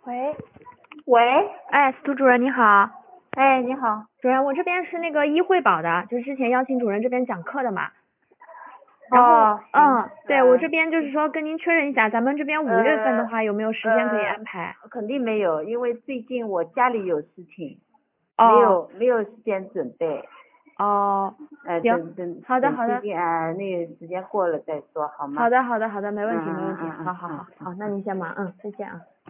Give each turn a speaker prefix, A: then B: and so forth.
A: 喂，
B: 喂，
A: 哎，司徒主任你好，
B: 哎，你好。
A: 主任，我这边是那个医惠保的，就是之前邀请主任这边讲课的嘛。然后，
B: 哦，行，
A: 对，我这边就是说跟您确认一下，咱们这边5月份的
B: 呃
A: 话有没有时间可以安排？
B: 肯定没有，因为最近我家里有事情，
A: 哦
B: 没有时间准备。
A: 哦，行，
B: 等最
A: 好的好的
B: 近那个时间过了再说，好吗？
A: 好的好的好的，没问题没问题，
B: 嗯嗯嗯嗯
A: 好好好好，那
B: 嗯嗯。
A: 您先忙，再见啊。